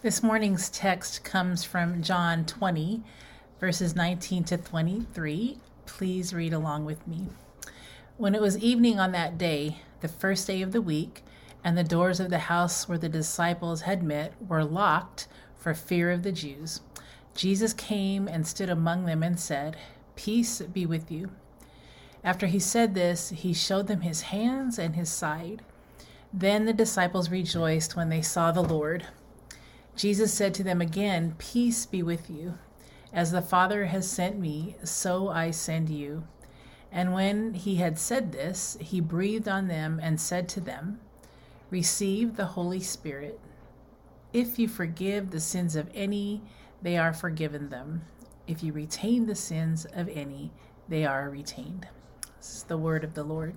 This morning's text comes from John 20, verses 19 to 23. Please read along with me. When it was evening on that day, the first day of the week, and the doors of the house where the disciples had met were locked for fear of the Jews, Jesus came and stood among them and said, "Peace be with you." After he said this, he showed them his hands and his side. Then the disciples rejoiced when they saw the Lord. Jesus said to them again, "Peace be with you. As the Father has sent me, so I send you." And when he had said this, he breathed on them and said to them, "Receive the Holy Spirit. If you forgive the sins of any, they are forgiven them. If you retain the sins of any, they are retained." This is the word of the Lord.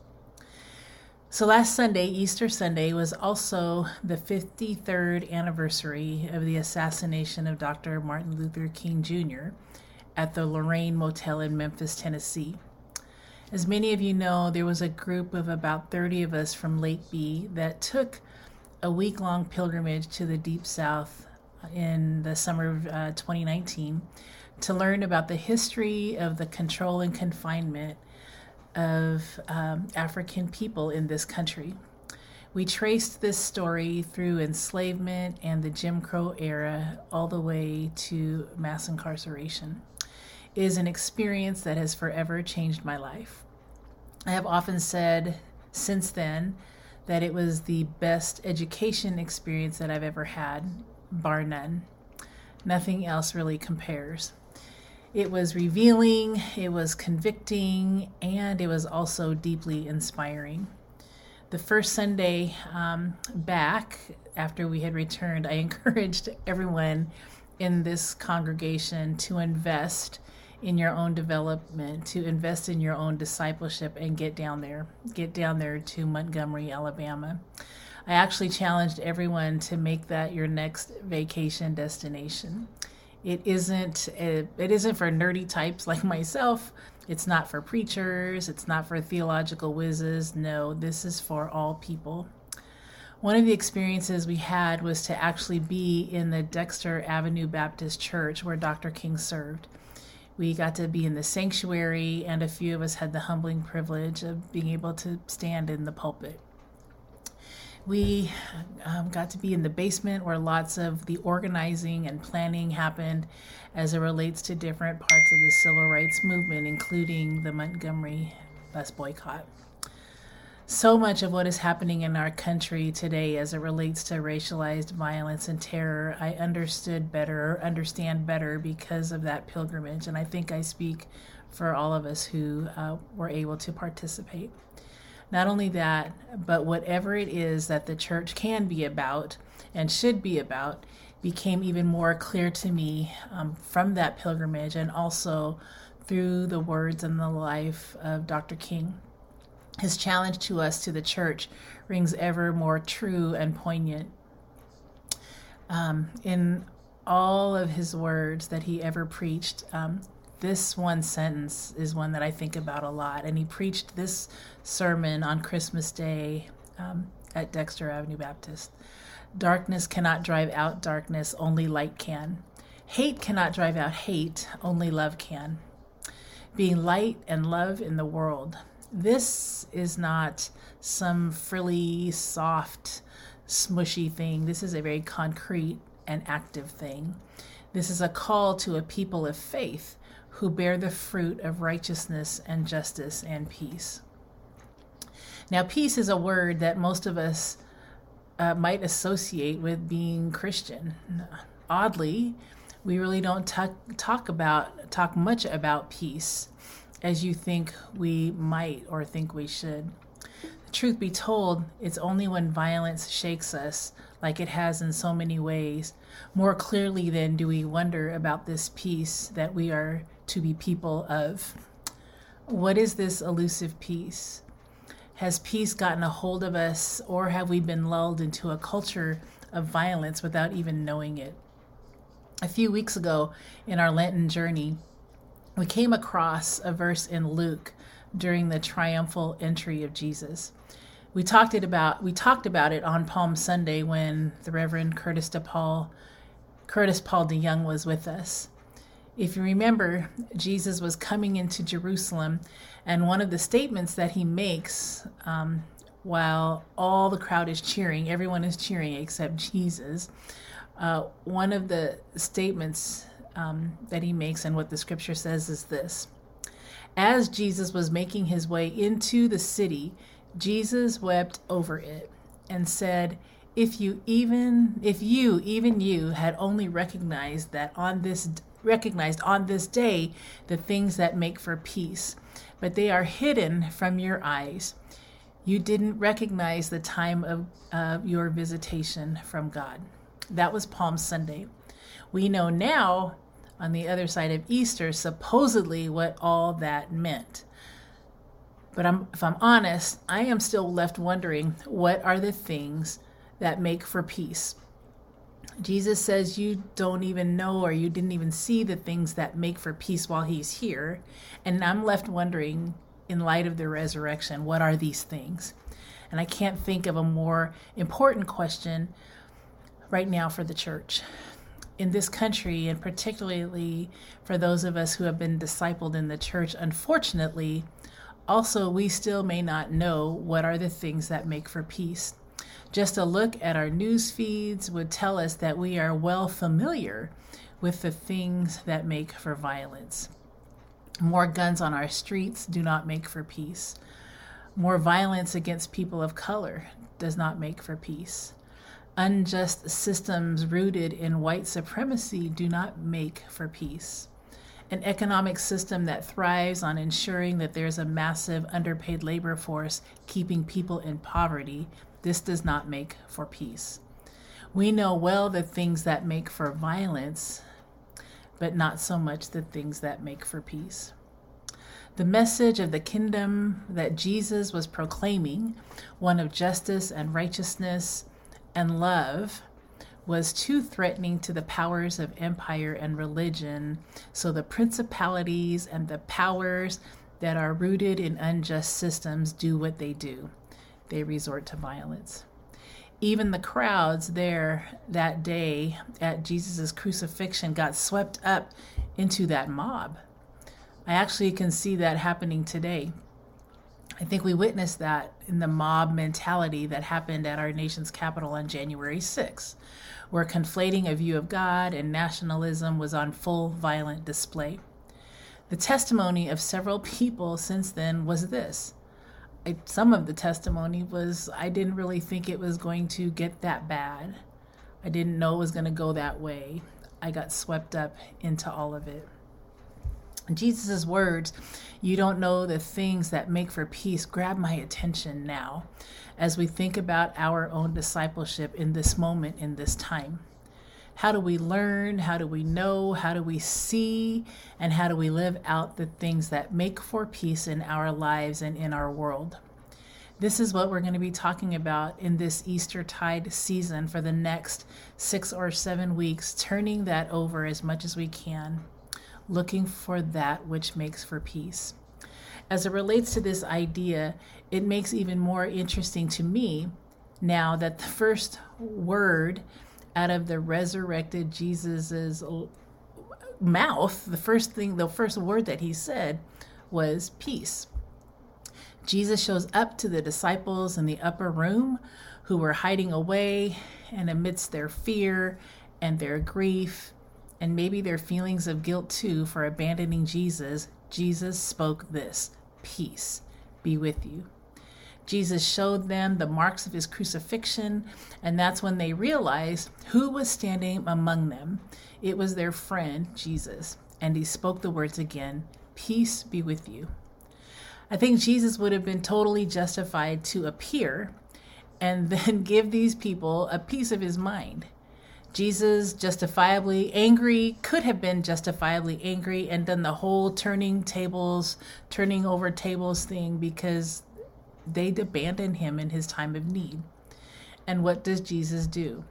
So last Sunday, Easter Sunday, was also the 53rd anniversary of the assassination of Dr. Martin Luther King Jr. at the Lorraine Motel in Memphis, Tennessee. As many of you know, there was a group of about 30 of us from Lake B that took a week-long pilgrimage to the Deep South in the summer of 2019 to learn about the history of the control and confinement of African people in this country. We traced this story through enslavement and the Jim Crow era all the way to mass incarceration. It is an experience that has forever changed my life. I have often said since then that it was the best education experience that I've ever had, bar none. Nothing else really compares. It was revealing, it was convicting, and it was also deeply inspiring. The first Sunday back after we had returned, I encouraged everyone in this congregation to invest in your own development, to invest in your own discipleship, and get down there to Montgomery, Alabama. I actually challenged everyone to make that your next vacation destination. It isn't for nerdy types like myself. It's not for preachers. It's not for theological whizzes. No, this is for all people. One of the experiences we had was to actually be in the Dexter Avenue Baptist Church where Dr. King served. We got to be in the sanctuary, and a few of us had the humbling privilege of being able to stand in the pulpit. We got to be in the basement where lots of the organizing and planning happened as it relates to different parts of the civil rights movement, including the Montgomery bus boycott. So much of what is happening in our country today as it relates to racialized violence and terror, I understand better because of that pilgrimage. And I think I speak for all of us who were able to participate. Not only that, but whatever it is that the church can be about and should be about became even more clear to me from that pilgrimage, and also through the words and the life of Dr. King. His challenge to us, to the church, rings ever more true and poignant. In all of his words that he ever preached, this one sentence is one that I think about a lot. And he preached this sermon on Christmas Day at Dexter Avenue Baptist. "Darkness cannot drive out darkness, only light can. Hate cannot drive out hate, only love can. Being light and love in the world." This is not some frilly, soft, smushy thing. This is a very concrete and active thing. This is a call to a people of faith who bear the fruit of righteousness and justice and peace. Now, peace is a word that most of us might associate with being Christian. Oddly, we really don't talk much about peace as you think we might or think we should. The truth be told, it's only when violence shakes us, like it has in so many ways, more clearly then do we wonder about this peace that we are to be people of. What is this elusive peace? Has peace gotten a hold of us, or have we been lulled into a culture of violence without even knowing it? A few weeks ago in our Lenten journey, we came across a verse in Luke during the triumphal entry of Jesus. We talked about it on Palm Sunday when the Reverend Curtis Paul DeYoung was with us. If you remember, Jesus was coming into Jerusalem, and one of the statements that he makes while all the crowd is cheering, everyone is cheering except Jesus, one of the statements that he makes and what the scripture says is this: as Jesus was making his way into the city, Jesus wept over it and said, if you, even you, had only recognized on this day the things that make for peace, but they are hidden from your eyes. You didn't recognize the time of your visitation from God. That was Palm Sunday. We know now, on the other side of Easter, supposedly what all that meant. But if I'm honest, I am still left wondering, what are the things that make for peace? Jesus says you don't even know, or you didn't even see the things that make for peace while he's here. And I'm left wondering, in light of the resurrection, what are these things? And I can't think of a more important question right now for the church in this country, and particularly for those of us who have been discipled in the church. Unfortunately, also, we still may not know what are the things that make for peace. Just a look at our news feeds would tell us that we are well familiar with the things that make for violence. More guns on our streets do not make for peace. More violence against people of color does not make for peace. Unjust systems rooted in white supremacy do not make for peace. An economic system that thrives on ensuring that there's a massive underpaid labor force keeping people in poverty, this does not make for peace. We know well the things that make for violence, but not so much the things that make for peace. The message of the kingdom that Jesus was proclaiming, one of justice and righteousness and love, was too threatening to the powers of empire and religion, so the principalities and the powers that are rooted in unjust systems do what they do. They resort to violence. Even the crowds there that day at Jesus' crucifixion got swept up into that mob. I actually can see that happening today. I think we witnessed that in the mob mentality that happened at our nation's capital on January 6th, where conflating a view of God and nationalism was on full violent display. The testimony of several people since then was this. Some of the testimony was, I didn't really think it was going to get that bad. I didn't know it was going to go that way. I got swept up into all of it. Jesus' words, you don't know the things that make for peace, grab my attention now as we think about our own discipleship in this moment, in this time. How do we learn? How do we know? How do we see? And how do we live out the things that make for peace in our lives and in our world? This is what we're going to be talking about in this Eastertide season for the next 6 or 7 weeks, turning that over as much as we can, looking for that which makes for peace. As it relates to this idea, it makes even more interesting to me now that the first word out of the resurrected Jesus's mouth, the first word that he said was peace. Jesus shows up to the disciples in the upper room who were hiding away, and amidst their fear and their grief and maybe their feelings of guilt too for abandoning Jesus, Jesus spoke this: peace be with you. Jesus showed them the marks of his crucifixion, and that's when they realized who was standing among them. It was their friend, Jesus, and he spoke the words again, peace be with you. I think Jesus would have been totally justified to appear and then give these people a piece of his mind. Jesus, justifiably angry, could have been justifiably angry and done the whole turning over tables thing because they'd abandoned him in his time of need. And what does Jesus do?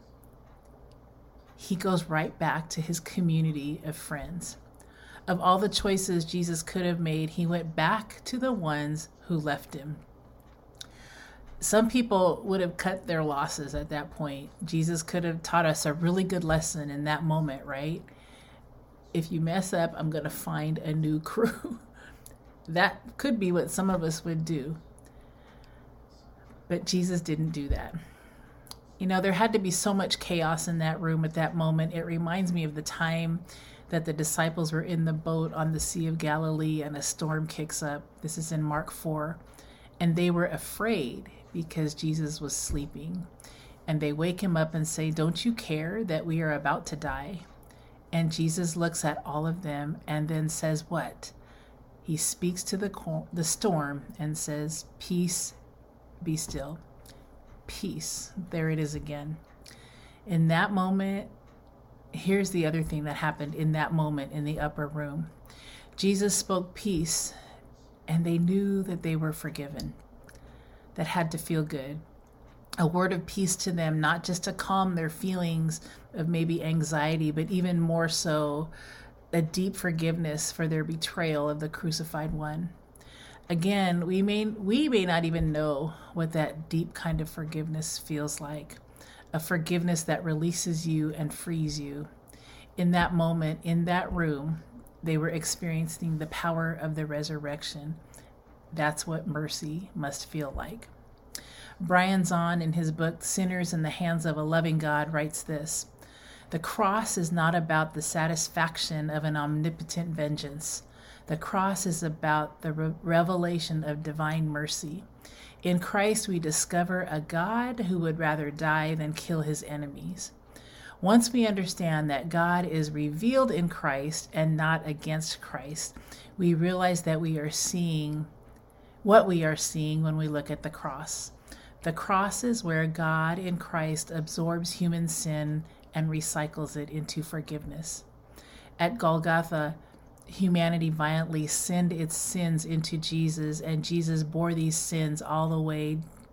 He goes right back to his community of friends. Of all the choices Jesus could have made, he went back to the ones who left him. Some people would have cut their losses at that point. Jesus could have taught us a really good lesson in that moment, right? If you mess up, I'm going to find a new crew. That could be what some of us would do. But Jesus didn't do that. There had to be so much chaos in that room at that moment. It reminds me of the time that the disciples were in the boat on the Sea of Galilee and a storm kicks up. This is in Mark 4. And they were afraid because Jesus was sleeping. And they wake him up and say, "Don't you care that we are about to die?" And Jesus looks at all of them and then says what? He speaks to the storm and says, "Peace, be still." Peace. There it is again. In that moment, here's the other thing that happened in that moment in the upper room. Jesus spoke peace, and they knew that they were forgiven. That had to feel good. A word of peace to them, not just to calm their feelings of maybe anxiety, but even more so, a deep forgiveness for their betrayal of the crucified one. Again, we may not even know what that deep kind of forgiveness feels like. A forgiveness that releases you and frees you. In that moment, in that room, they were experiencing the power of the resurrection. That's what mercy must feel like. Brian Zahnd, in his book, Sinners in the Hands of a Loving God, writes this: "The cross is not about the satisfaction of an omnipotent vengeance. The cross is about the revelation of divine mercy. In Christ, we discover a God who would rather die than kill his enemies. Once we understand that God is revealed in Christ and not against Christ, we realize that we are seeing what we are seeing when we look at the cross. The cross is where God in Christ absorbs human sin and recycles it into forgiveness. At Golgotha, humanity violently sinned its sins into Jesus, and Jesus bore these sins all the way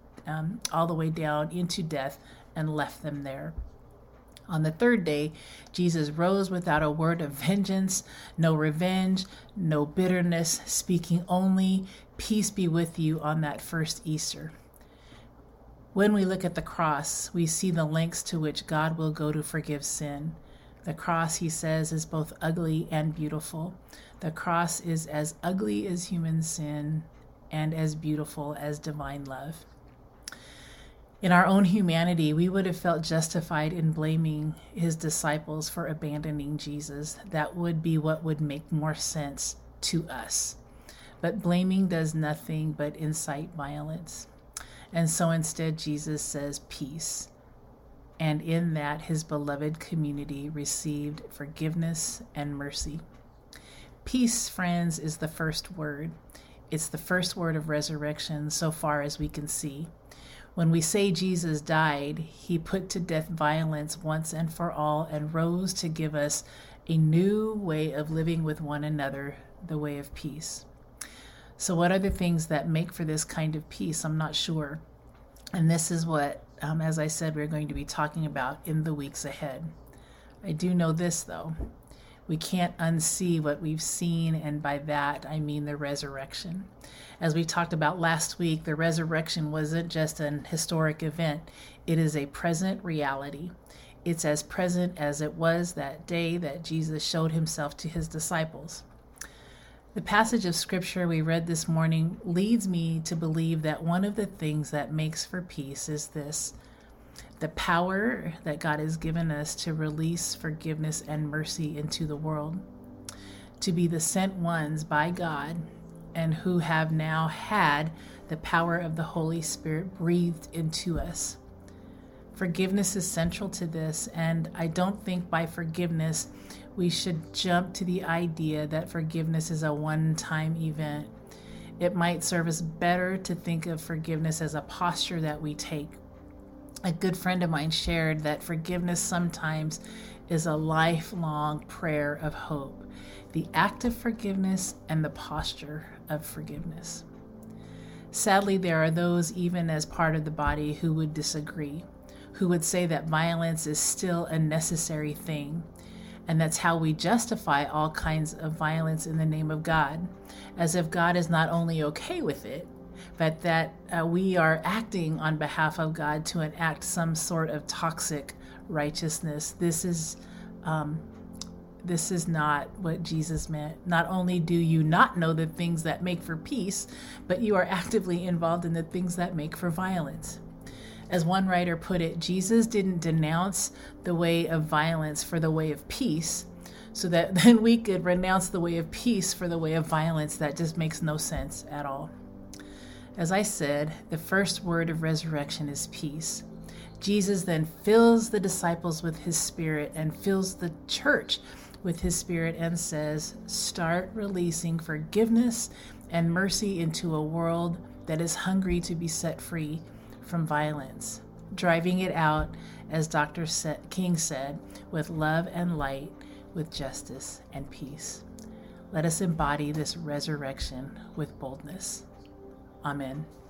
down into death and left them there. On the third day, Jesus rose without a word of vengeance, no revenge, no bitterness, speaking only, "Peace be with you," on that first Easter. When we look at the cross, we see the lengths to which God will go to forgive sin. The cross, he says, is both ugly and beautiful. The cross is as ugly as human sin and as beautiful as divine love. In our own humanity, we would have felt justified in blaming his disciples for abandoning Jesus. That would be what would make more sense to us. But blaming does nothing but incite violence. And so instead, Jesus says peace. And in that, his beloved community received forgiveness and mercy. Peace, friends, is the first word. It's the first word of resurrection so far as we can see. When we say Jesus died, he put to death violence once and for all and rose to give us a new way of living with one another, the way of peace. So what are the things that make for this kind of peace? I'm not sure. And this is what, as I said, we're going to be talking about in the weeks ahead. I do know this, though. We can't unsee what we've seen, and by that, I mean the resurrection. As we talked about last week, the resurrection wasn't just an historic event. It is a present reality. It's as present as it was that day that Jesus showed himself to his disciples. The passage of scripture we read this morning leads me to believe that one of the things that makes for peace is this: the power that God has given us to release forgiveness and mercy into the world, to be the sent ones by God, and who have now had the power of the Holy Spirit breathed into us. Forgiveness is central to this, and I don't think by forgiveness we should jump to the idea that forgiveness is a one-time event. It might serve us better to think of forgiveness as a posture that we take. A good friend of mine shared that forgiveness sometimes is a lifelong prayer of hope, the act of forgiveness and the posture of forgiveness. Sadly, there are those, even as part of the body, who would disagree, who would say that violence is still a necessary thing. And that's how we justify all kinds of violence in the name of God, as if God is not only okay with it, but that we are acting on behalf of God to enact some sort of toxic righteousness. This is not what Jesus meant. Not only do you not know the things that make for peace, but you are actively involved in the things that make for violence. As one writer put it, Jesus didn't denounce the way of violence for the way of peace, so that then we could renounce the way of peace for the way of violence. That just makes no sense at all. As I said, the first word of resurrection is peace. Jesus then fills the disciples with his Spirit and fills the church with his Spirit and says, start releasing forgiveness and mercy into a world that is hungry to be set free from violence, driving it out, as Dr. King said, with love and light, with justice and peace. Let us embody this resurrection with boldness. Amen.